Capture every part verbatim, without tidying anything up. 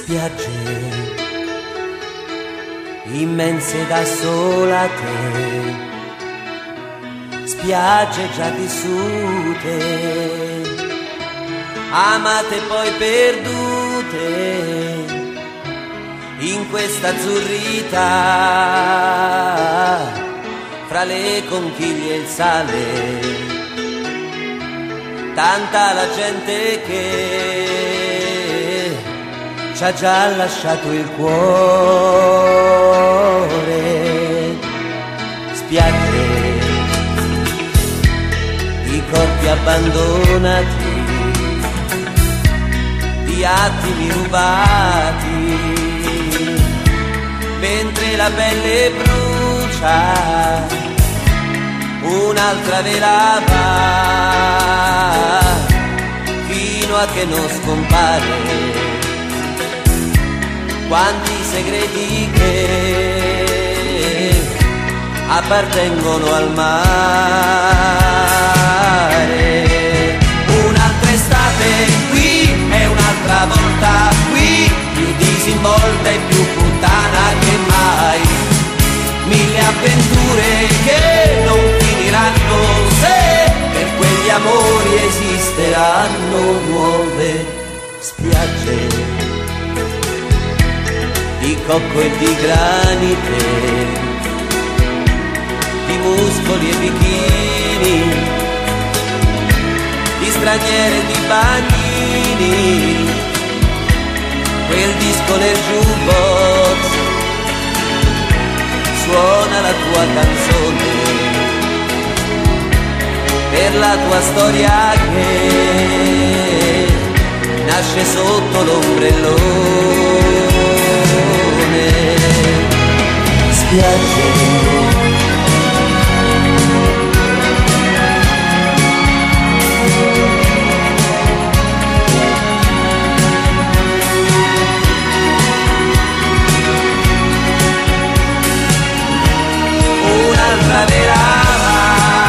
spiagge immense da sola te, spiagge già vissute, amate poi perdute in questa azzurrità, fra le conchiglie e il sale, tanta la gente che ci ha già lasciato il cuore. Spiagge di corpi abbandonati, di attimi rubati, mentre la pelle brucia, un'altra velava, fino a che non scompare. Quanti segreti che appartengono al mare. Un'altra estate qui e un'altra volta qui, più disinvolta e più puttana che mai. Mille avventure che non finiranno se per quegli amori esisteranno nuove spiagge di cocco e di granite, di muscoli e bikini, di straniere e di bagnini. Quel disco nel jukebox suona la tua canzone, per la tua storia che nasce sotto l'ombrellone. Spiagge un'altra velava,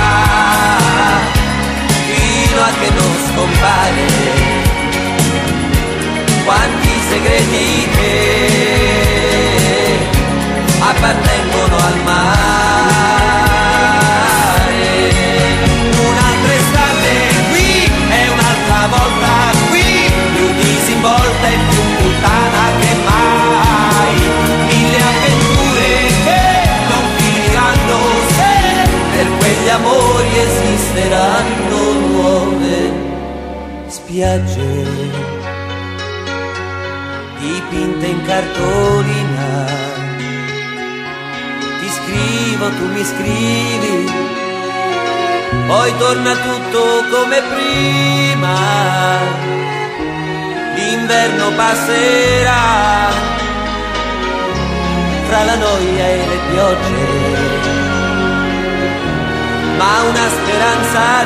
fino a che non scompare. Quanti segreti che appartengono al mare. Un'altra estate qui e un'altra volta qui, più disinvolta e più puttana che mai. Mille avventure che non finiranno se per quegli amori esisteranno nuove spiagge dipinte in cartolina. Ti scrivo, tu mi scrivi, poi torna tutto come prima. L'inverno passerà fra la noia e le piogge, ma una speranza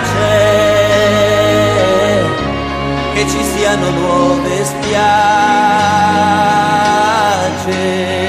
c'è, che ci siano nuove spiagge.